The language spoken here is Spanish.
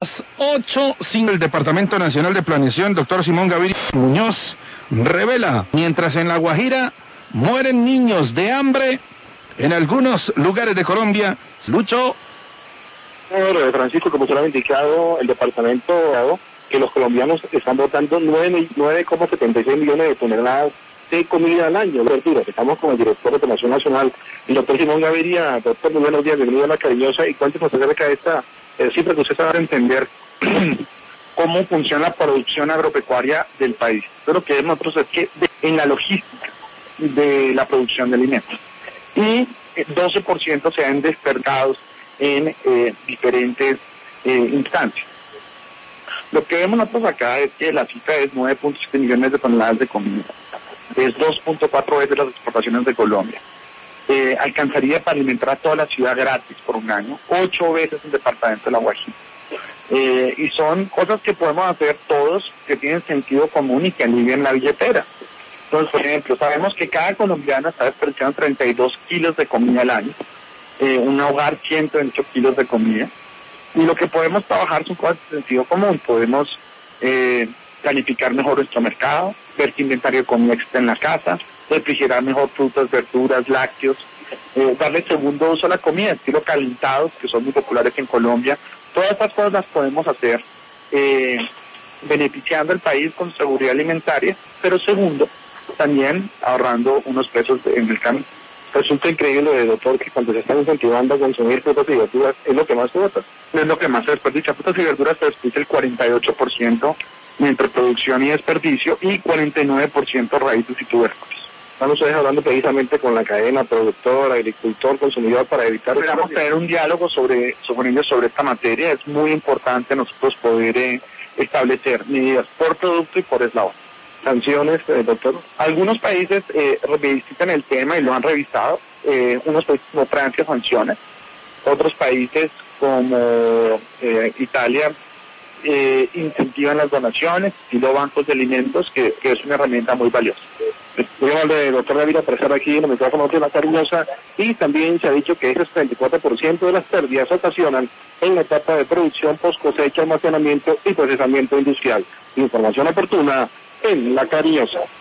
8, sin el Departamento Nacional de Planeación, doctor Simón Gaviria Muñoz, revela, mientras en La Guajira mueren niños de hambre, en algunos lugares de Colombia, Lucho. Francisco, como se lo ha indicado, el departamento que los colombianos están botando 9,76 millones de toneladas de comida al año, verduras. Estamos con el director de Planeación Nacional, el doctor Simón Gaviria. Doctor, muy buenos días, bienvenido a La Cariñosa, y cuéntenos acerca de esta cifra que usted sabe entender cómo funciona la producción agropecuaria del país. Pero lo que vemos nosotros es que en la logística de la producción de alimentos, y 12% se han despertados en diferentes instancias. Lo que vemos nosotros acá es que la cifra es 9.7 millones de toneladas de comida. Es 2.4 veces las exportaciones de Colombia. Alcanzaría para alimentar a toda la ciudad gratis por un año, 8 veces el departamento de La Guajira. Y son cosas que podemos hacer todos, que tienen sentido común y que alivian la billetera. Entonces, por ejemplo, sabemos que cada colombiano está desperdiciando 32 kilos de comida al año, un hogar 128 kilos de comida, y lo que podemos trabajar son cosas de sentido común. Podemos planificar mejor nuestro mercado, ver qué inventario de comida existe en la casa, refrigerar mejor frutas, verduras, lácteos, darle segundo uso a la comida, estilo calentados, que son muy populares en Colombia. Todas estas cosas las podemos hacer beneficiando al país con seguridad alimentaria, pero segundo, también ahorrando unos pesos en el camino. Resulta increíble, doctor, que cuando se están incentivando a consumir frutas y verduras, es lo que más se vota. No es lo que más se desperdicia. Frutas y verduras se desperdicia el 48% entre producción y desperdicio, y 49% raíces y tubérculos. Estamos ustedes hablando precisamente con la cadena productor, agricultor, consumidor, para evitar... Esperamos tener un diálogo sobre esta materia. Es muy importante nosotros poder establecer medidas por producto y por eslabón. Sanciones, doctor. Algunos países revisitan el tema y lo han revisado. Unos países como Francia sancionan. Otros países como Italia incentivan las donaciones y los bancos de alimentos, que es una herramienta muy valiosa. Voy a hablar de doctor Gaviria para estar aquí en el micrófono de La Cariñosa, y también se ha dicho que ese 34% de las pérdidas se ocasionan en la etapa de producción, post cosecha, almacenamiento y procesamiento industrial. Información oportuna en La Cariñosa.